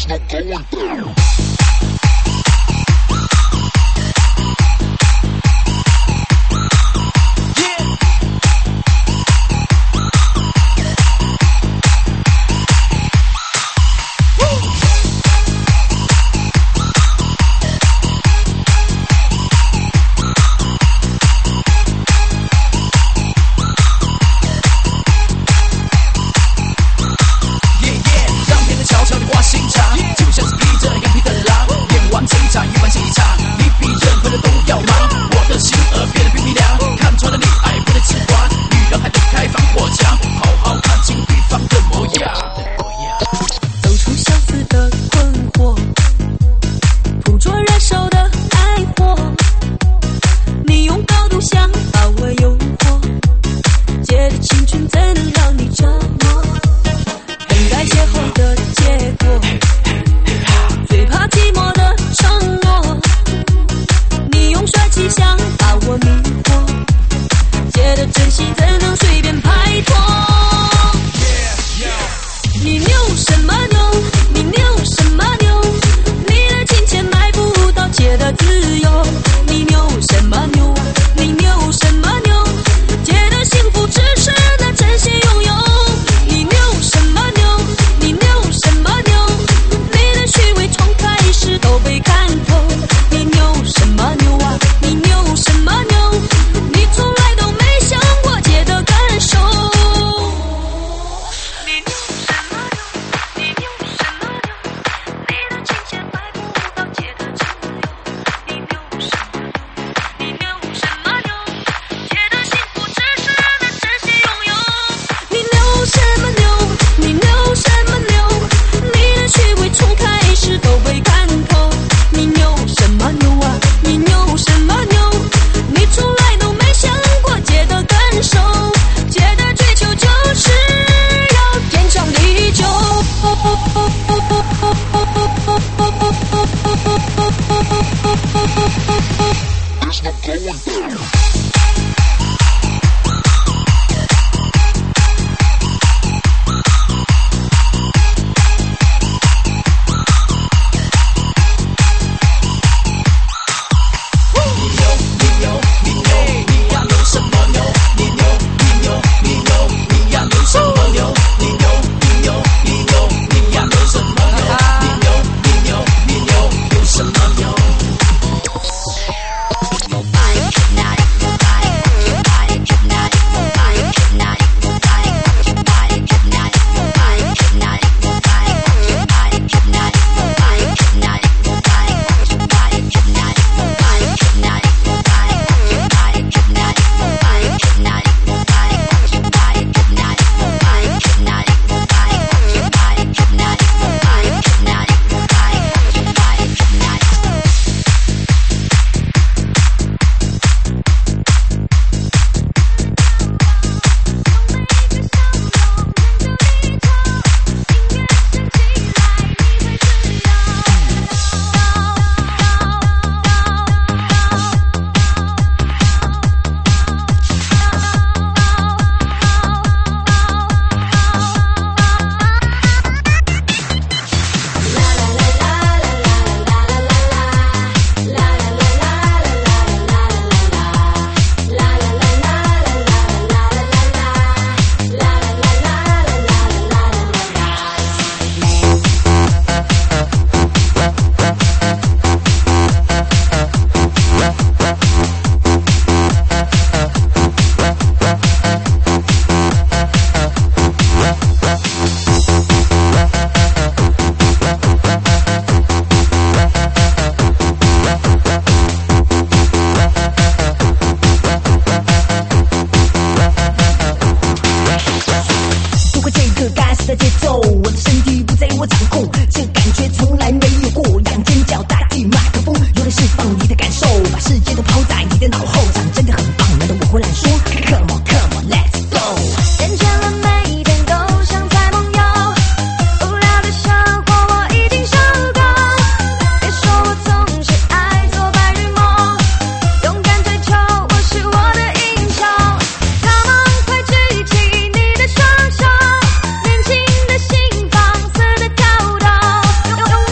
永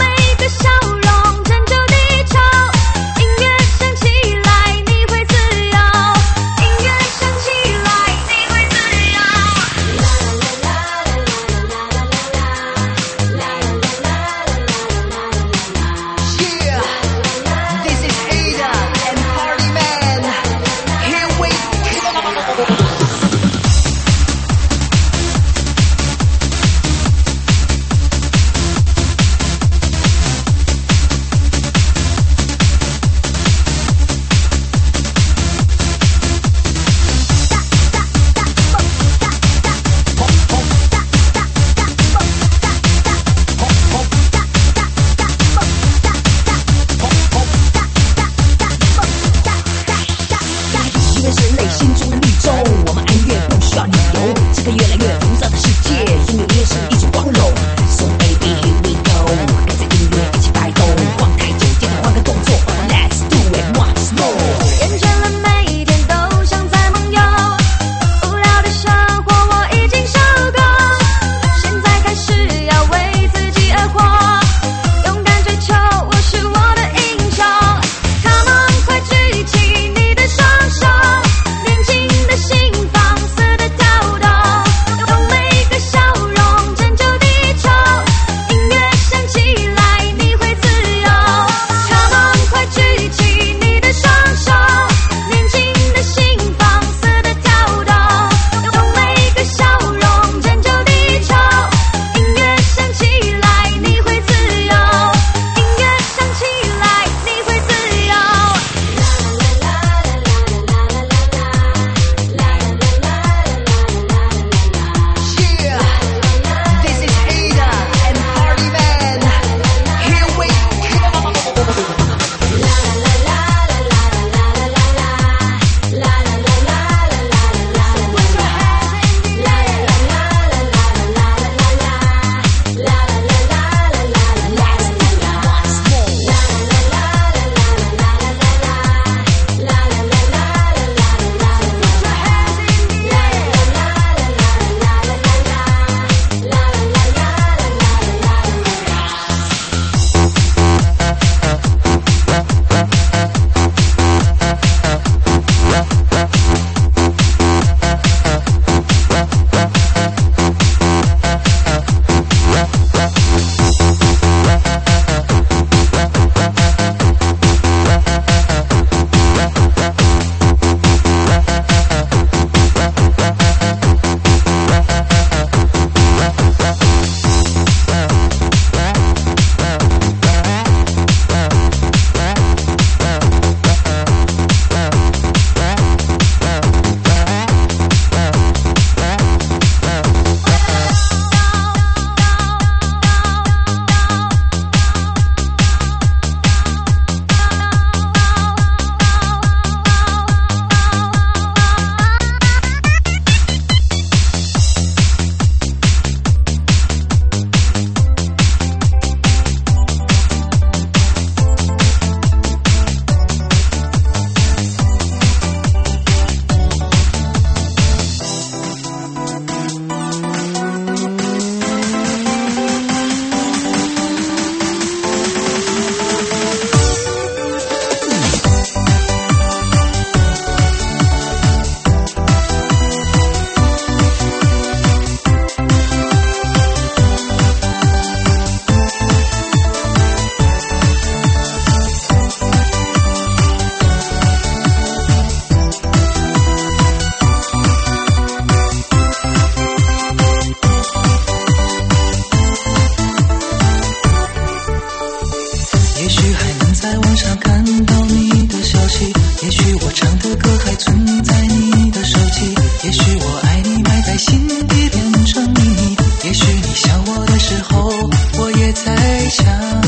在想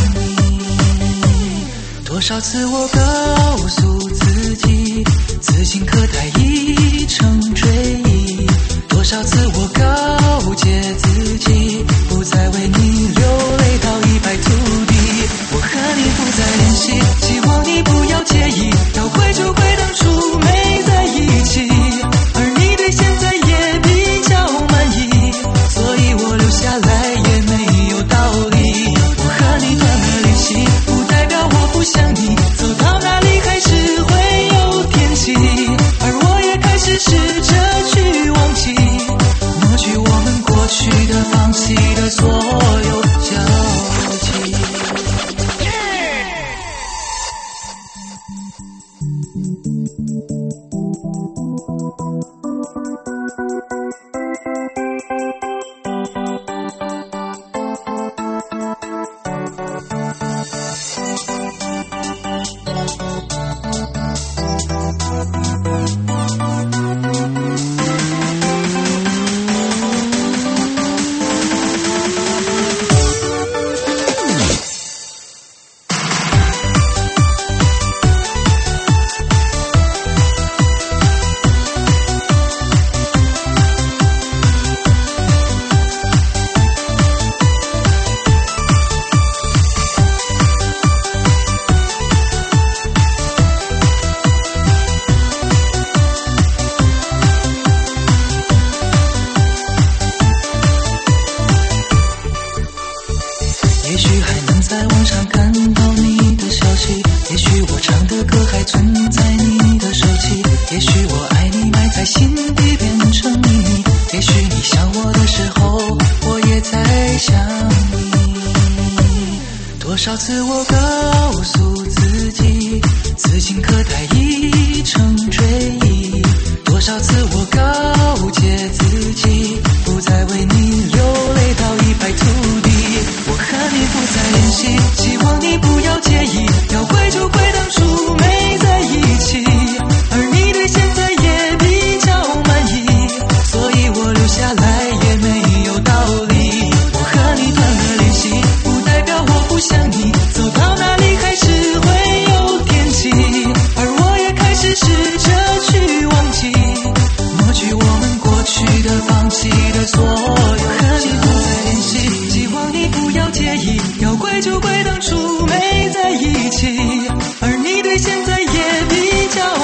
你。多少次我告诉自己，此情可待已成追忆。多少次我告诫自己，不再为你流泪到一败涂地。我和你不再联系，希望你不要介意，要回就回当初没在一起。而你对现在也比较满意，所以我留下来也没有道理。我和你断了联系，不代表我不想你，走到哪里还是会有天气。而我也开始试着去忘记，抹去我们过去的放弃的所有交集。也许还能在网上看到你的消息，也许我唱的歌还存在你的手机，也许我爱你埋在心底变成秘密，也许你想我的时候我也在想你。多少次我告诉自己，此情可待已成追忆。多少次我告诫自己，不再为你流泪到一败涂地。我和你不再联系，希望你不要介意，要回就回当初没在一起。而你对现在也比较满意，所以我留下来也没有道理。我和你断了联系，不代表我不想你，走到哪里还是会有天气。而我也开始试着去忘记，抹去我们过去的放弃的所有。和你不再联系，希望你不要介意，要归就归当初没在一起。而你对现在也比较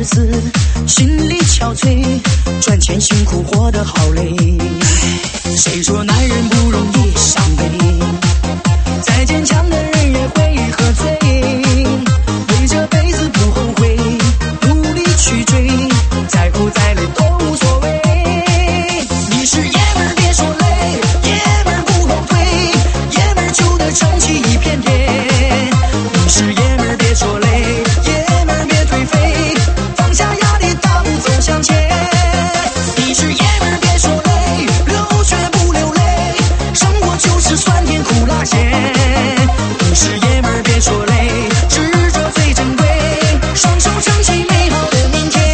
死，心力憔悴，赚钱辛苦活得好累。谁说男人不容易伤悲？再坚强的人也会喝醉，为这辈子不后悔，努力去追，再苦再累都无所谓。你是爷们儿别说累，爷们儿不后退，爷们儿就得撑起一片天。你是爷们儿别说累，爷们儿别颓废，放下压力大步走向前。你是爷们儿别说累，流血不流泪，生活就是酸甜苦辣咸。你是爷们儿别说累，智者最珍贵，双手撑起美好的明天。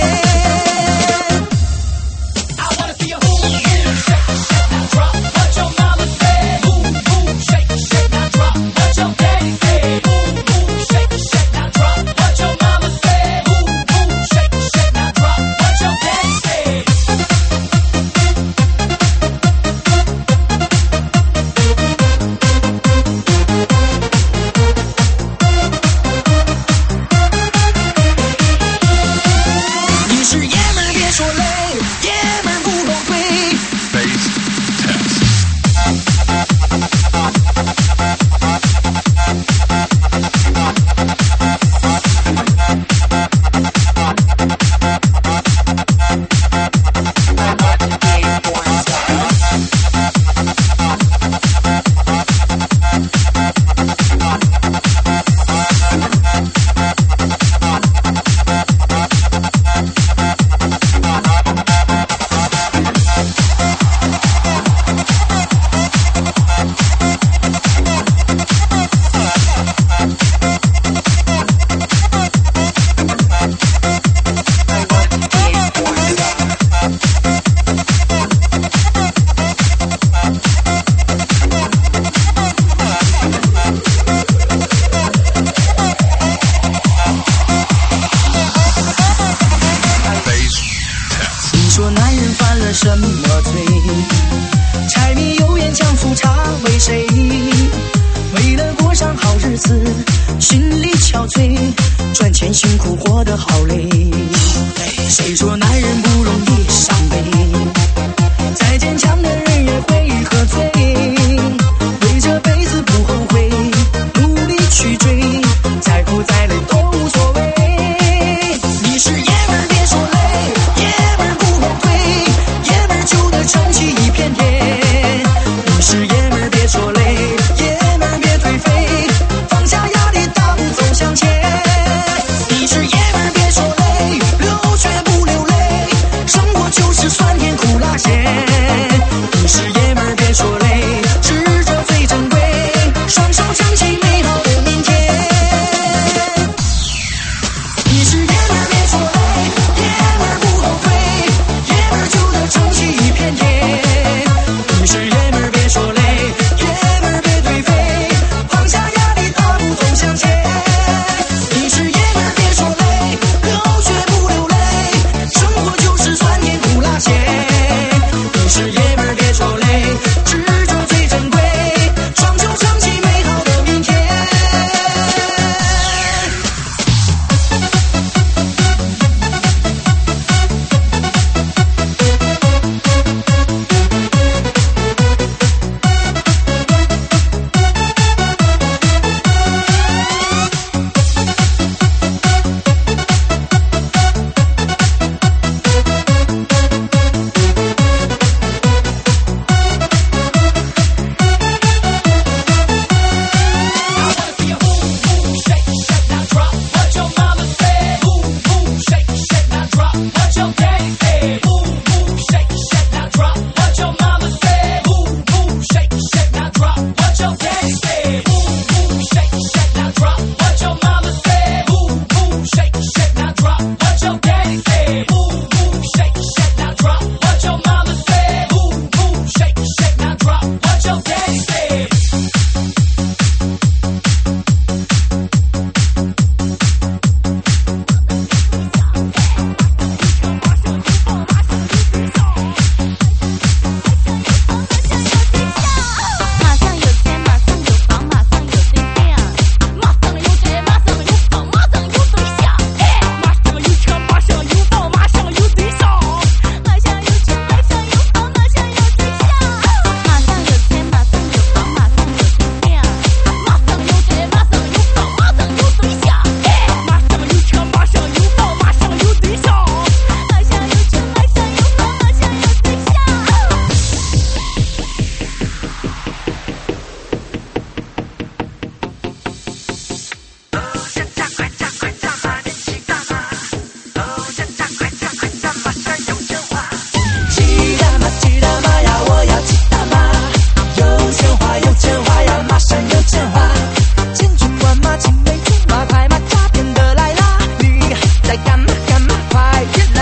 什么罪？柴米油盐酱醋茶为谁？为了过上好日子，心力憔悴，赚钱辛苦活得好累。谁说男人不容易伤悲？再坚强的人也会喝醉，为这辈子不后悔，努力去追，再苦再累都无所谓。你是爷们儿别说累，爷们儿不后退，爷们儿就得撑起一片天。你是爷们儿别说累，爷们儿别颓废，放下压力大步走向前。你是爷们儿别说累，流血不流泪，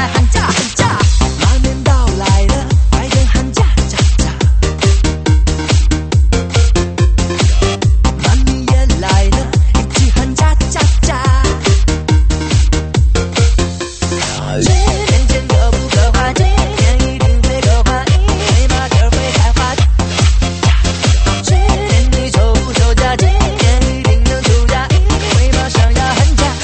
来寒假寒假，马年到来了，快点寒假假假。妈咪也来了，一起寒假假假。去年见够不够花，今年一定会够花，因为马蹄会开花。去年你休不休假，今年一定能休假，因为马上要寒假。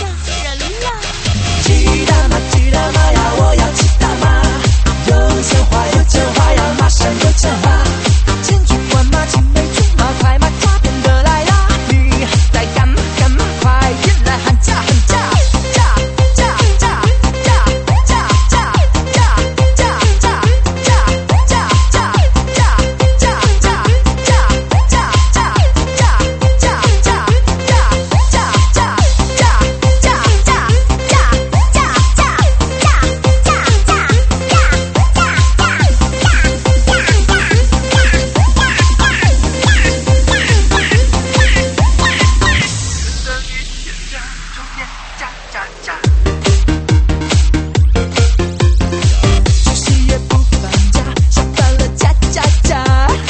骑大马骑大马呀，我要骑大马，有钱花有钱花呀，马上有钱花。千军万马青梅竹马，快马加鞭的来啦！你在干嘛干嘛？快点来寒假寒假，假假假假假假假假假假假假假假假假假休息也不放假，下班了假假假。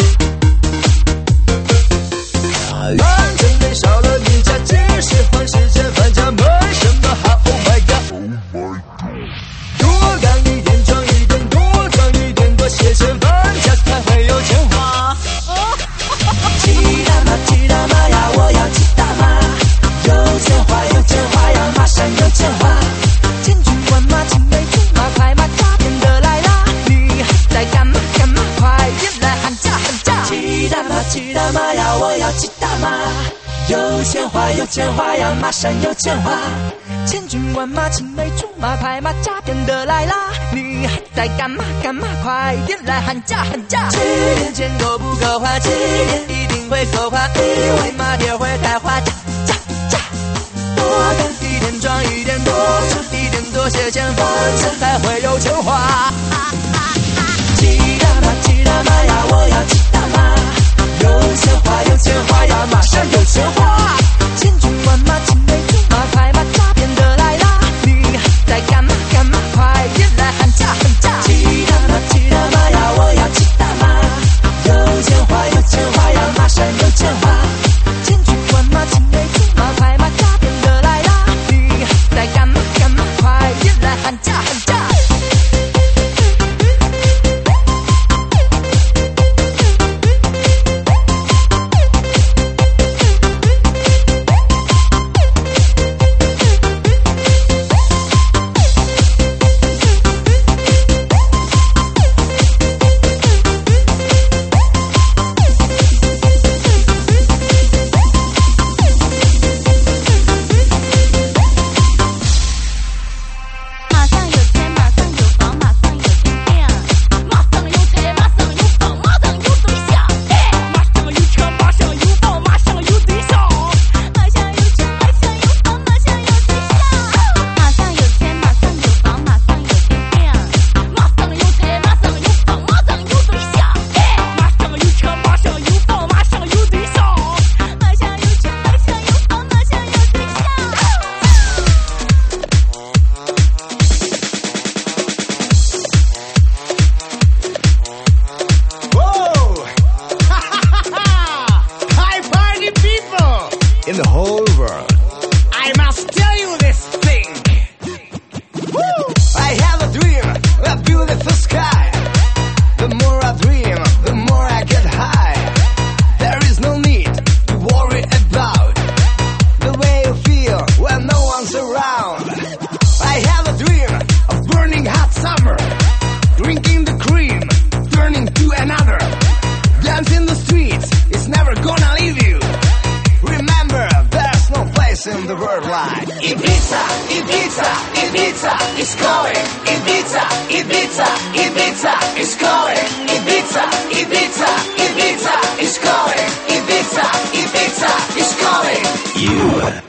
反正没少了一假，只是换时间放假，没什么好 Oh my god。多干一点赚一点，多赚一点多些钱，放假才会有钱花。骑大马骑大马呀，我要骑大马，有钱花有钱花呀，马上有钱花。千军万马青梅竹马，快马加鞭的来啦！你还在干嘛干嘛？快点来寒假寒假。骑大马骑大马呀，我要骑大马，有钱花有钱花呀，马上有钱花。千军万马青梅竹马，快马加鞭的来啦！你还在干嘛干嘛？快点来寒假寒假。去年钱够不够花？今年一定会够花，因为马蹄会开花。假假假，多干一点赚一点，多赚一点多些钱，放假才会有钱花。骑大马骑大马呀，我要骑大马，有钱花有钱花呀，马上有钱花。千军万马青梅竹马，快马加鞭的来啦！你还在干嘛干嘛？快点来寒假寒假。骑大马骑大马呀，我要骑大马，有钱花有钱花呀，马上有钱花。千军万马青梅竹马，快马加鞭的来啦！你还在干嘛干嘛？快点来寒假寒假。 In the whole world, I must tell you this thing. Woo! I have a dream, a beautiful sky. The more I dream, the more I get high. There is no need to worry about the way you feel when no one's around. I have a dream of burning hot summer, drinking the cream, turning to another. Dance in the streets, it's never gonna leave you. Remember, there's no place in the world like Ibiza, Ibiza, Ibiza is going. Ibiza, Ibiza, Ibiza is going. Ibiza, Ibiza, Ibiza is going. Ibiza, Ibiza is going. You.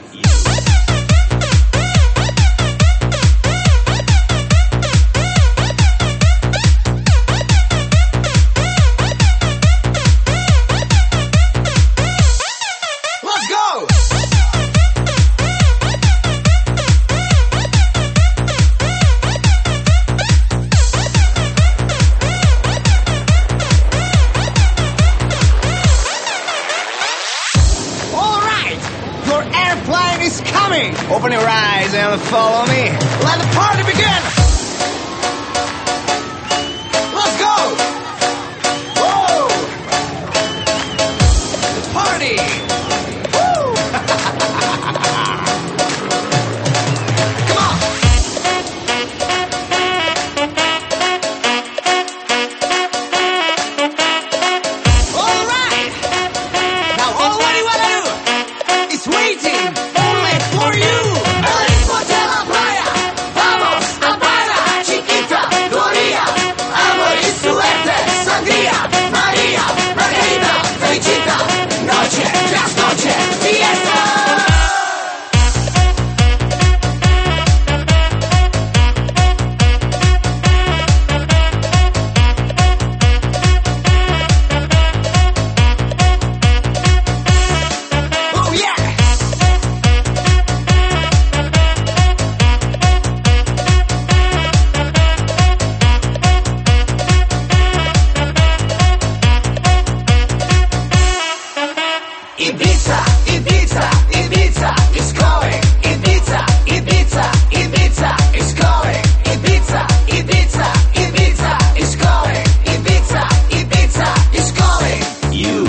and follow me. Let the party begin. Let's go. Whoa. The party. Woo. Come on. All right. Now all what you wanna do is waiting only for you. Ibiza, Ibiza, Ibiza is going. Ibiza, Ibiza, Ibiza is going. Ibiza, Ibiza, Ibiza is going. Ibiza, Ibiza is calling you.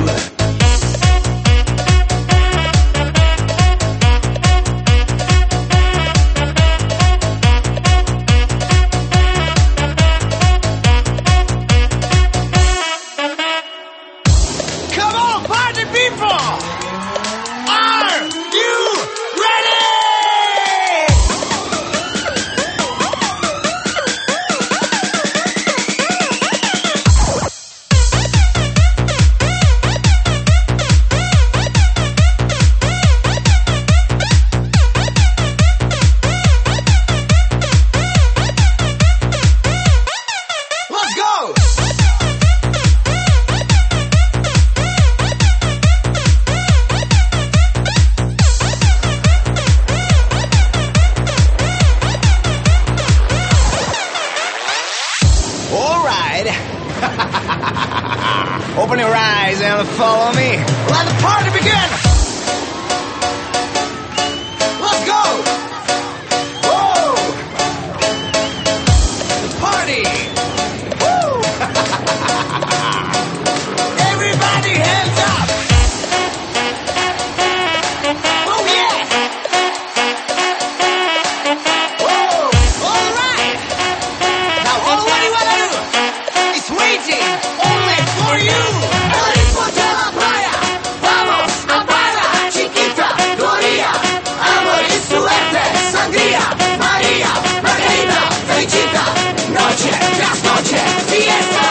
Come on, party people! Are you ready? Let's go! All right. Open your eyes and follow me. Let the party begin. Let's go. Whoa. The party. Woo. Everybody hands up. Oh yeah. Whoa. All right. Now all what you wanna do is waiting only for you. El ritmo de la playa, vamos a bailar, chiquita, Gloria, amor y suerte, sangría, María, Margarita, felicita, noche tras noche, fiesta.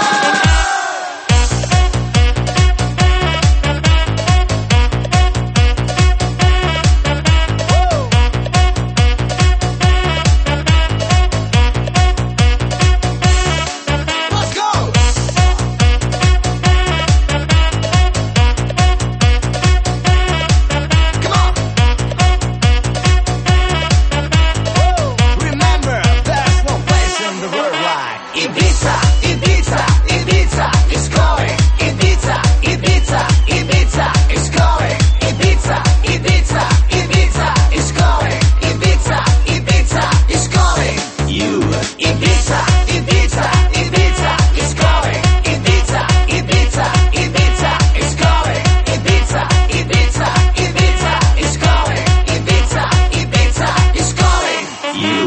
Let's go! Come on! Remember, there's no place in the world like Ibiza, Ibiza, Ibiza is going. Ibiza, Ibiza, Ibiza is going. Ibiza, Ibiza, Ibiza is going. Ibiza, Ibiza is calling you. Ibiza, Ibiza, Ibiza is going. Ibiza, Ibiza, Ibiza is going. Ibiza, Ibiza, Ibiza is going. Ibiza, Ibiza is calling you.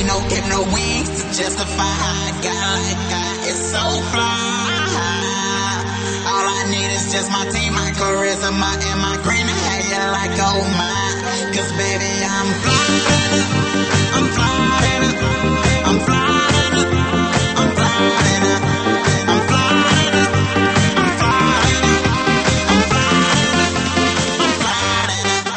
get no wings to justify how I got like that. It's so fly. All I need is just my team, my charisma, and my green hair like oh my. 'Cause baby, I'm flying, I'm flying, I'm flying, I'm flying, I'm flying, I'm flying, I'm flying, I'm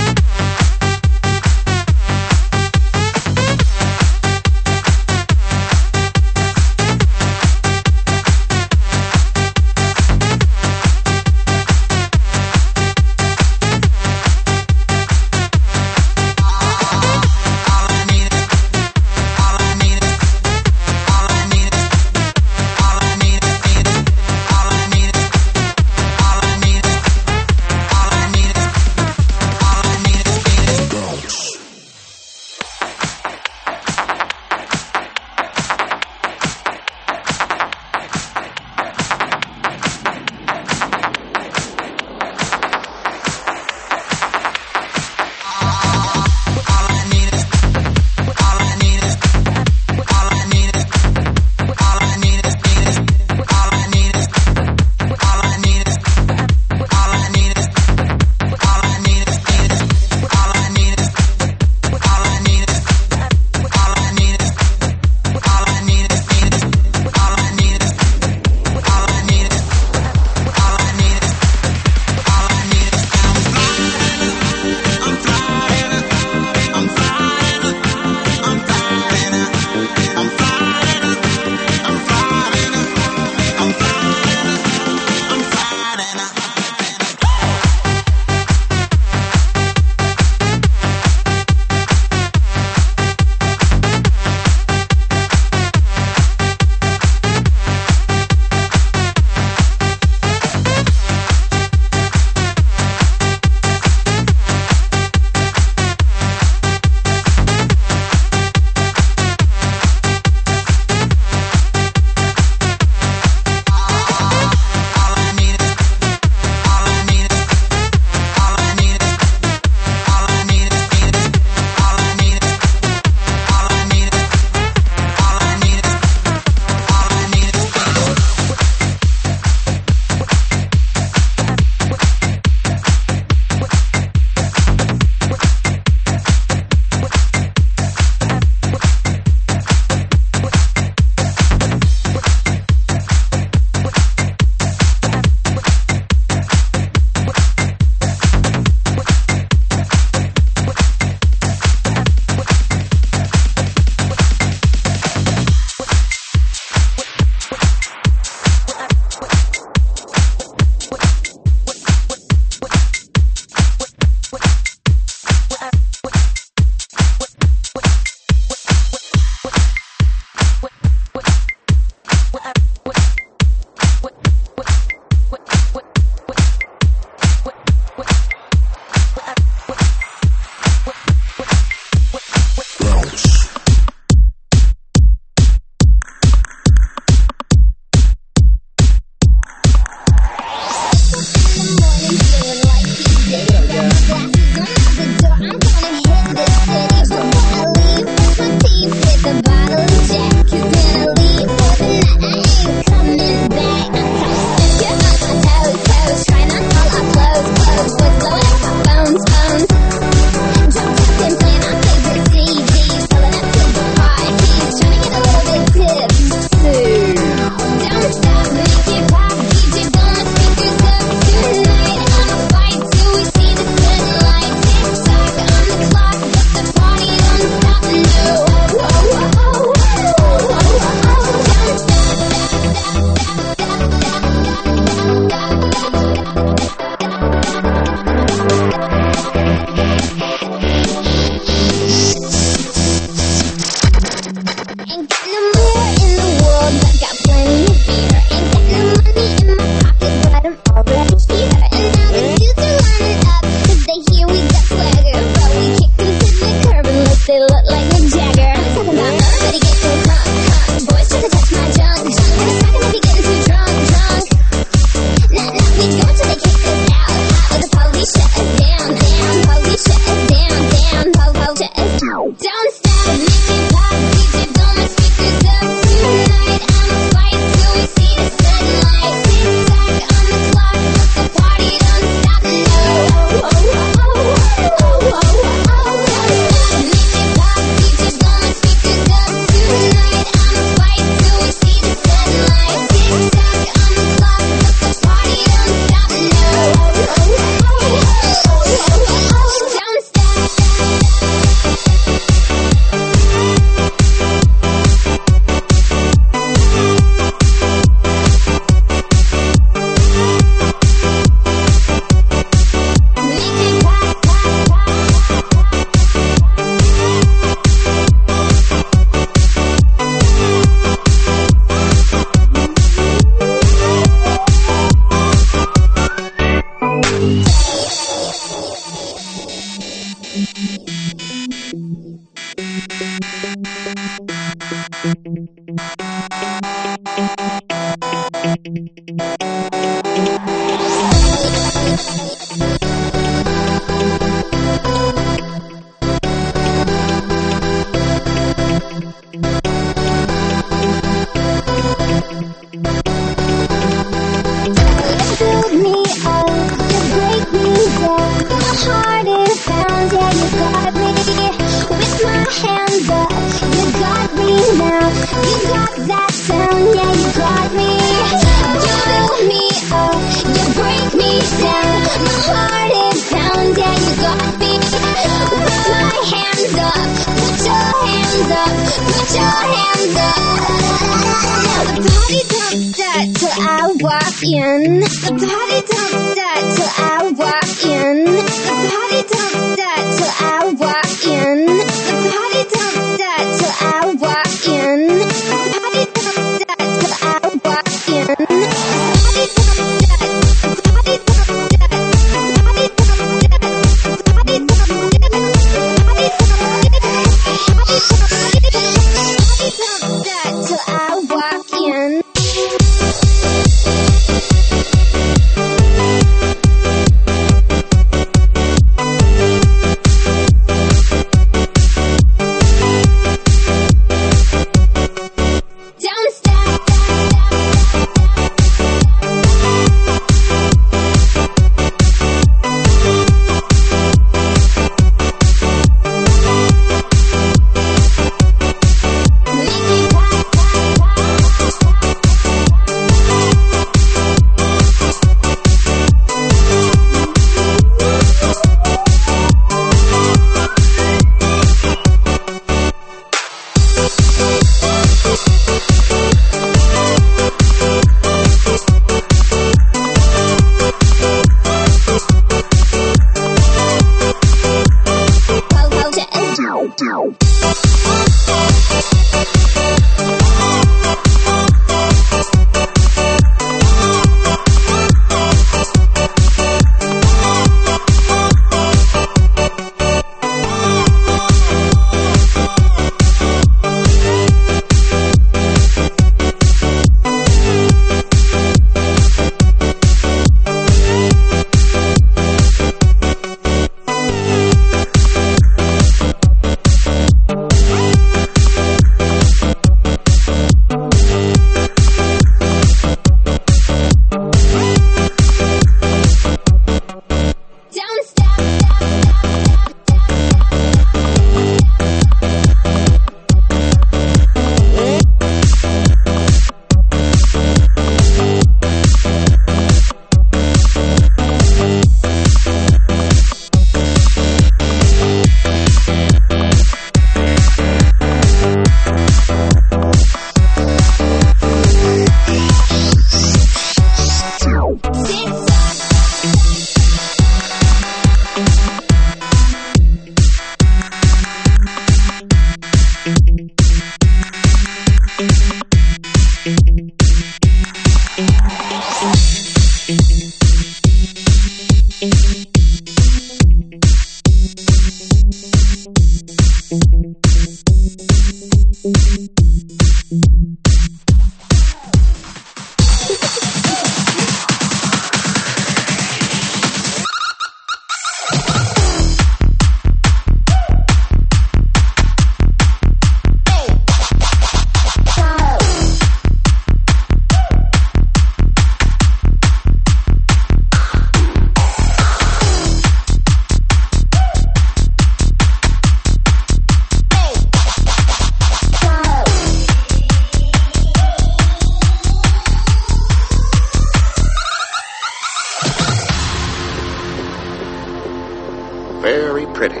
Very pretty.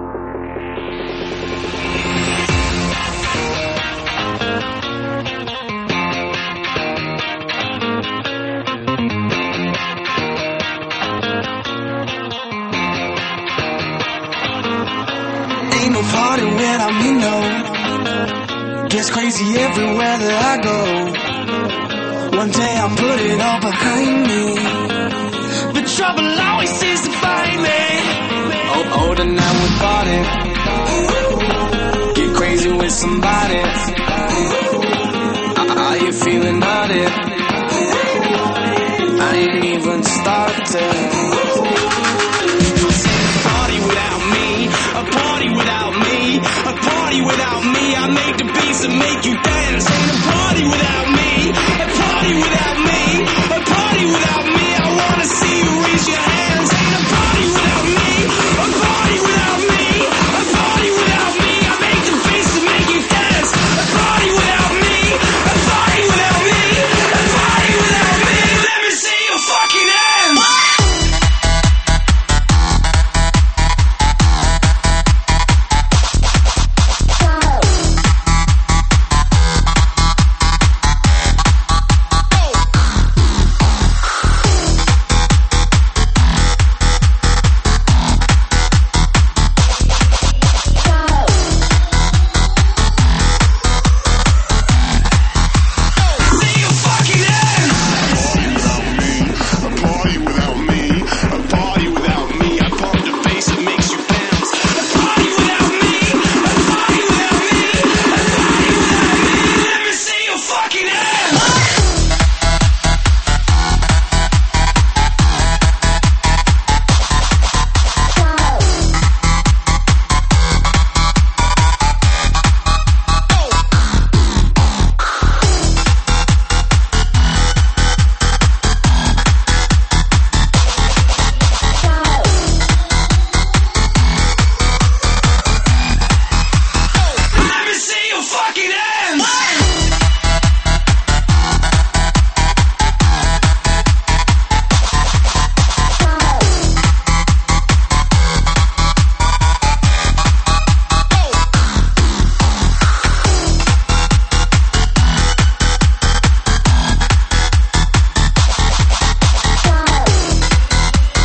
Ain't no party without me, no. Gets crazy everywhere that I go. One day I'll put it all behind me. The trouble always seems to find me. Oh, tonight we party. Get crazy with somebody. Are you feeling naughty? I ain't even started. Party without me, a party without me, a party without me. I make the beats and make you dance. Ain't a party without me, a party without me, a party without me. I wanna see you raise your hands. Ain't a party without me, a party without me, a party without me. I make the beats and make you dance. A party without me, a party without me, a party without me. Let me see your fucking hands.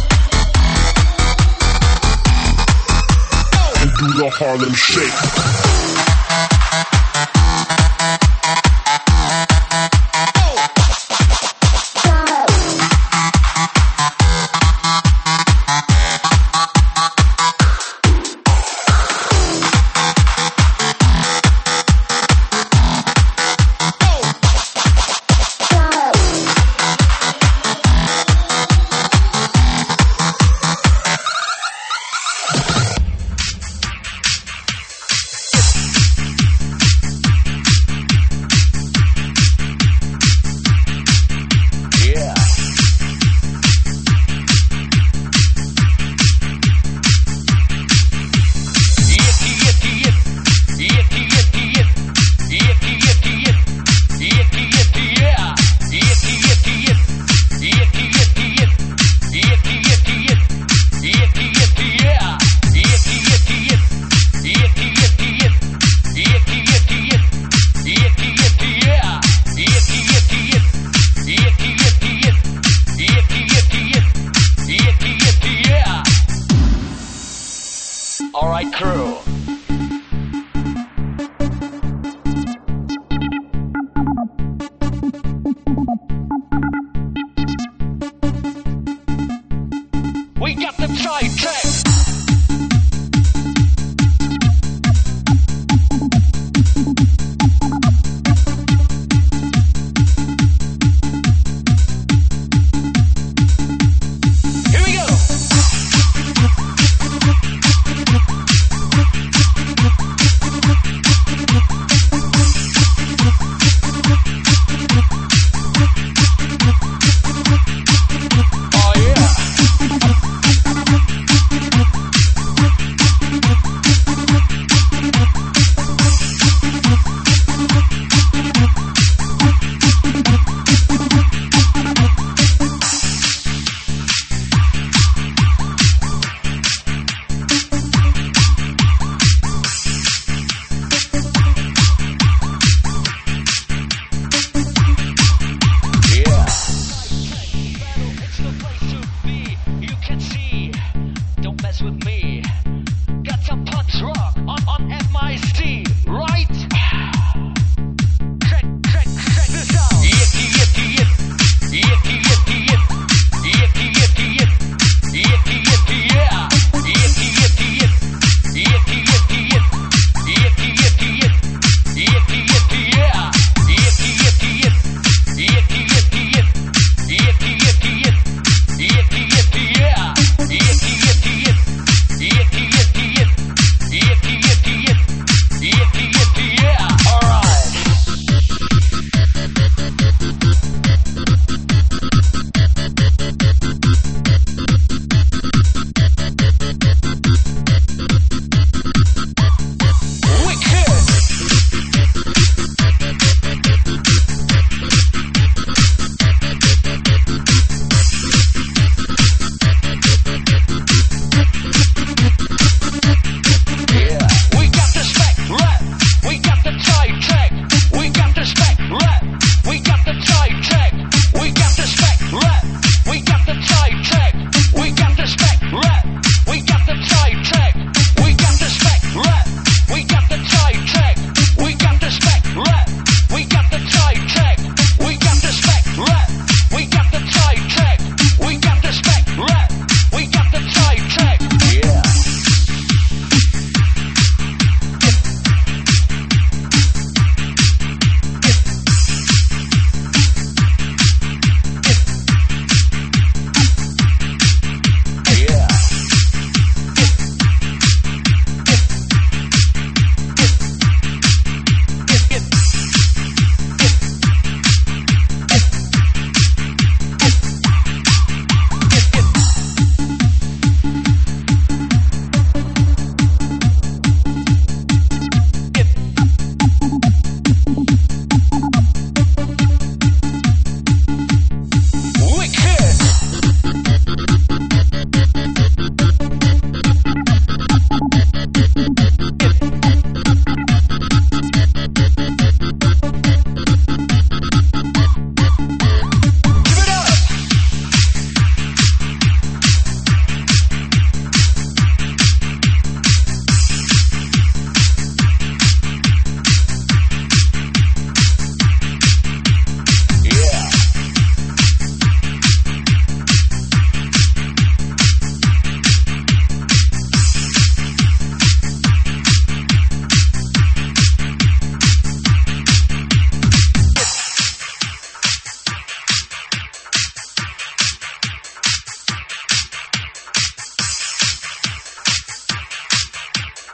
Harlem Shake.